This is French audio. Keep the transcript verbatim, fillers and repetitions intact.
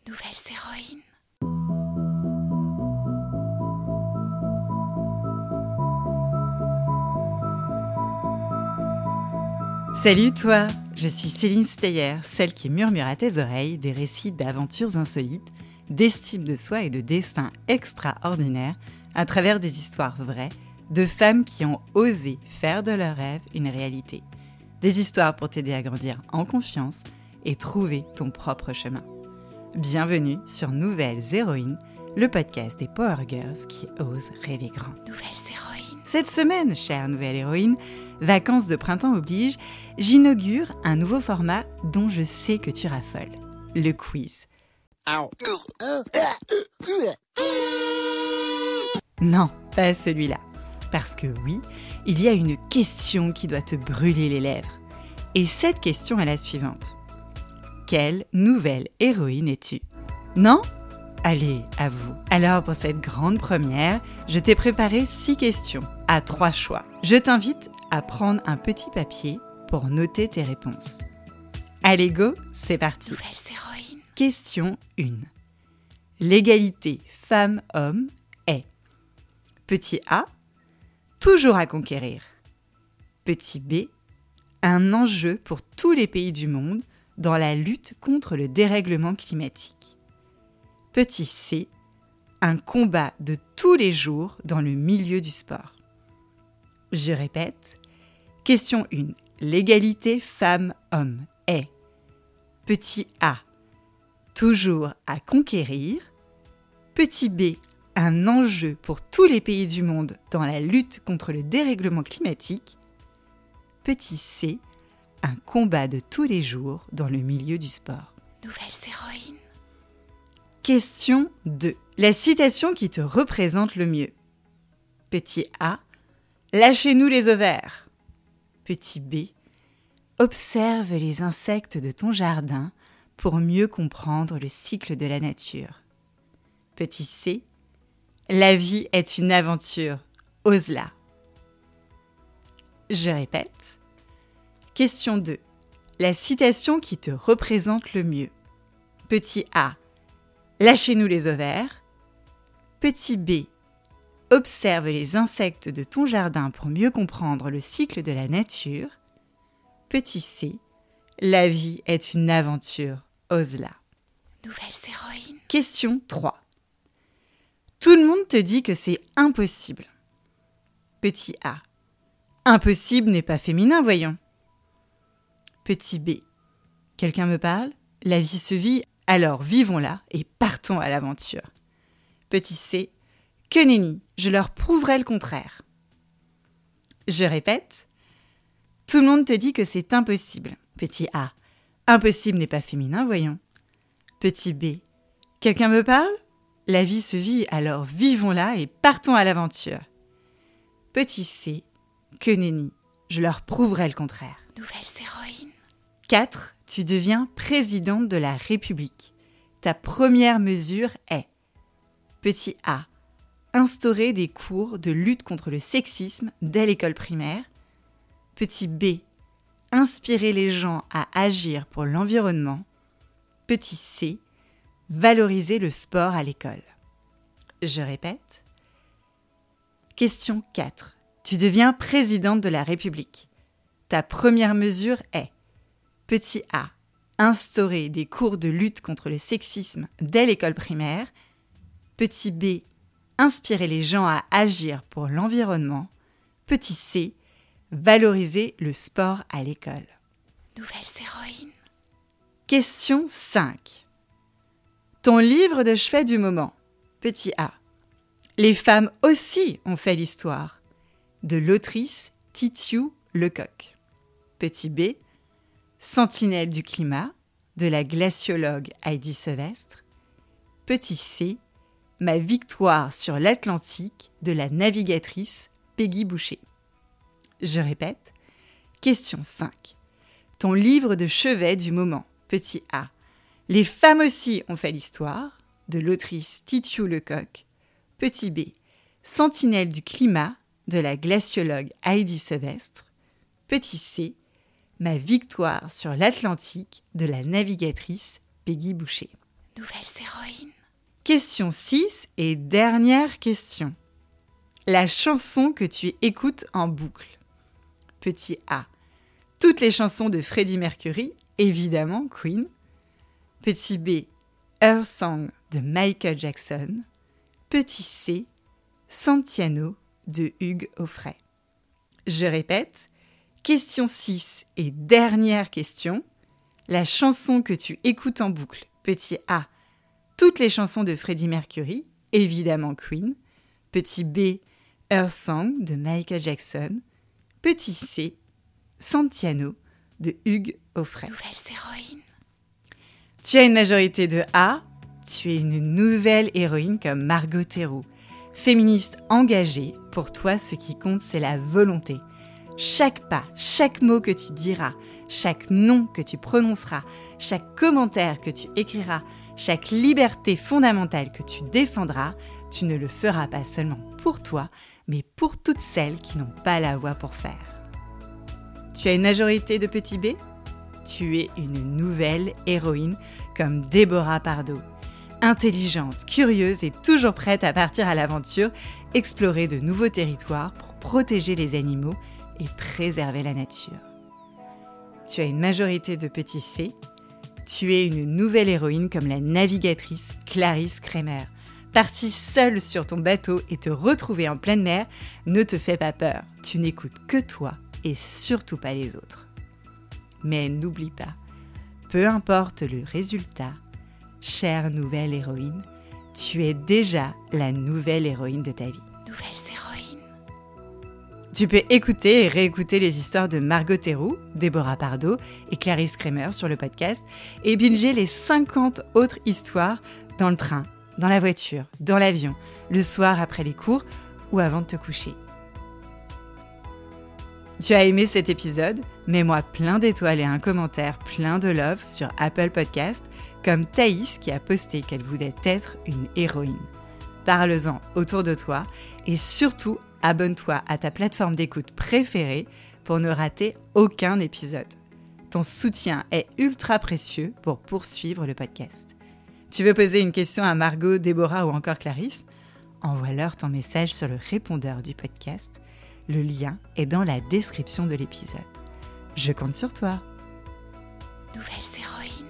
Nouvelles héroïnes. Salut toi, je suis Céline Steyer, celle qui murmure à tes oreilles des récits d'aventures insolites, d'estime de soi et de destins extraordinaires à travers des histoires vraies de femmes qui ont osé faire de leurs rêves une réalité. Des histoires pour t'aider à grandir en confiance et trouver ton propre chemin. Bienvenue sur Nouvelles héroïnes, le podcast des Power Girls qui osent rêver grand. Nouvelles héroïnes. Cette semaine, chère nouvelle héroïne, vacances de printemps oblige, j'inaugure un nouveau format dont je sais que tu raffoles, le quiz. Non, pas celui-là. Parce que oui, il y a une question qui doit te brûler les lèvres. Et cette question est la suivante. Quelle nouvelle héroïne es-tu ? Non ? Allez, à vous. Alors pour cette grande première, je t'ai préparé six questions à trois choix. Je t'invite à prendre un petit papier pour noter tes réponses. Allez go, c'est parti. Nouvelles héroïnes. Question un. L'égalité femmes-hommes est petit A, toujours à conquérir. Petit B, un enjeu pour tous les pays du monde dans la lutte contre le dérèglement climatique. Petit C, un combat de tous les jours dans le milieu du sport. Je répète, question un. L'égalité femmes-hommes est petit A, toujours à conquérir. Petit B, un enjeu pour tous les pays du monde dans la lutte contre le dérèglement climatique. Petit C, un combat de tous les jours dans le milieu du sport. Nouvelles héroïnes. Question deux. La citation qui te représente le mieux. Petit A, lâchez-nous les ovaires. Petit B, observe les insectes de ton jardin pour mieux comprendre le cycle de la nature. Petit C, la vie est une aventure, ose-la. Je répète. Question deux. La citation qui te représente le mieux. Petit A, lâchez-nous les ovaires. Petit B, observe les insectes de ton jardin pour mieux comprendre le cycle de la nature. Petit C, la vie est une aventure, ose-la. Nouvelles héroïnes. Question trois. Tout le monde te dit que c'est impossible. Petit A, impossible n'est pas féminin, voyons. Petit B, quelqu'un me parle ? La vie se vit, alors vivons-la et partons à l'aventure. Petit C, que nenni, je leur prouverai le contraire. Je répète, tout le monde te dit que c'est impossible. Petit A, impossible n'est pas féminin, voyons. Petit B, quelqu'un me parle ? La vie se vit, alors vivons-la et partons à l'aventure. Petit C, que nenni, je leur prouverai le contraire. Nouvelles héroïnes. quatre. Tu deviens présidente de la République. Ta première mesure est petit A, instaurer des cours de lutte contre le sexisme dès l'école primaire. Petit B, inspirer les gens à agir pour l'environnement. Petit C, valoriser le sport à l'école. Je répète. Question quatre. Tu deviens présidente de la République. Ta première mesure est petit A, instaurer des cours de lutte contre le sexisme dès l'école primaire. Petit B, inspirer les gens à agir pour l'environnement. Petit C, valoriser le sport à l'école. Nouvelles héroïnes. Question cinq. Ton livre de chevet du moment. Petit A. Les femmes aussi ont fait l'histoire. De l'autrice Titiou Lecoq. Petit B. Sentinelle du climat, de la glaciologue Heidi Sevestre. Petit C, ma victoire sur l'Atlantique, de la navigatrice Peggy Boucher. Je répète, question cinq. Ton livre de chevet du moment. Petit A, les femmes aussi ont fait l'histoire, de l'autrice Titiou Lecoq. Petit B, Sentinelle du climat, de la glaciologue Heidi Sevestre. Petit C, ma victoire sur l'Atlantique, de la navigatrice Peggy Boucher. Nouvelles héroïnes. Question six et dernière question. La chanson que tu écoutes en boucle. Petit A. Toutes les chansons de Freddie Mercury, évidemment Queen. Petit B. Her Song de Michael Jackson. Petit C. Santino de Hugues Aufray. Je répète. Question six et dernière question. La chanson que tu écoutes en boucle. Petit A. Toutes les chansons de Freddie Mercury, évidemment Queen. Petit B. Her Song de Michael Jackson. Petit C. Santino de Hugues Aufray. Nouvelles héroïnes. Tu as une majorité de A. Tu es une nouvelle héroïne comme Margot Théroux. Féministe engagée, pour toi ce qui compte c'est la volonté. Chaque pas, chaque mot que tu diras, chaque nom que tu prononceras, chaque commentaire que tu écriras, chaque liberté fondamentale que tu défendras, tu ne le feras pas seulement pour toi, mais pour toutes celles qui n'ont pas la voix pour faire. Tu as une majorité de petits B ? Tu es une nouvelle héroïne comme Déborah Pardo. Intelligente, curieuse et toujours prête à partir à l'aventure, explorer de nouveaux territoires pour protéger les animaux et préserver la nature. Tu as une majorité de petits C. Tu es une nouvelle héroïne comme la navigatrice Clarisse Kramer. Partie seule sur ton bateau et te retrouver en pleine mer ne te fait pas peur. Tu n'écoutes que toi et surtout pas les autres. Mais n'oublie pas, peu importe le résultat, chère nouvelle héroïne, tu es déjà la nouvelle héroïne de ta vie. Nouvelles héroïnes. Tu peux écouter et réécouter les histoires de Margot Théroux, Déborah Pardo et Clarisse Kramer sur le podcast et binger les cinquante autres histoires dans le train, dans la voiture, dans l'avion, le soir après les cours ou avant de te coucher. Tu as aimé cet épisode ? Mets-moi plein d'étoiles et un commentaire plein de love sur Apple Podcast, comme Thaïs qui a posté qu'elle voulait être une héroïne. Parle-en autour de toi et surtout abonne-toi à ta plateforme d'écoute préférée pour ne rater aucun épisode. Ton soutien est ultra précieux pour poursuivre le podcast. Tu veux poser une question à Margot, Déborah ou encore Clarisse ? Envoie-leur ton message sur le répondeur du podcast. Le lien est dans la description de l'épisode. Je compte sur toi. Nouvelles héroïnes.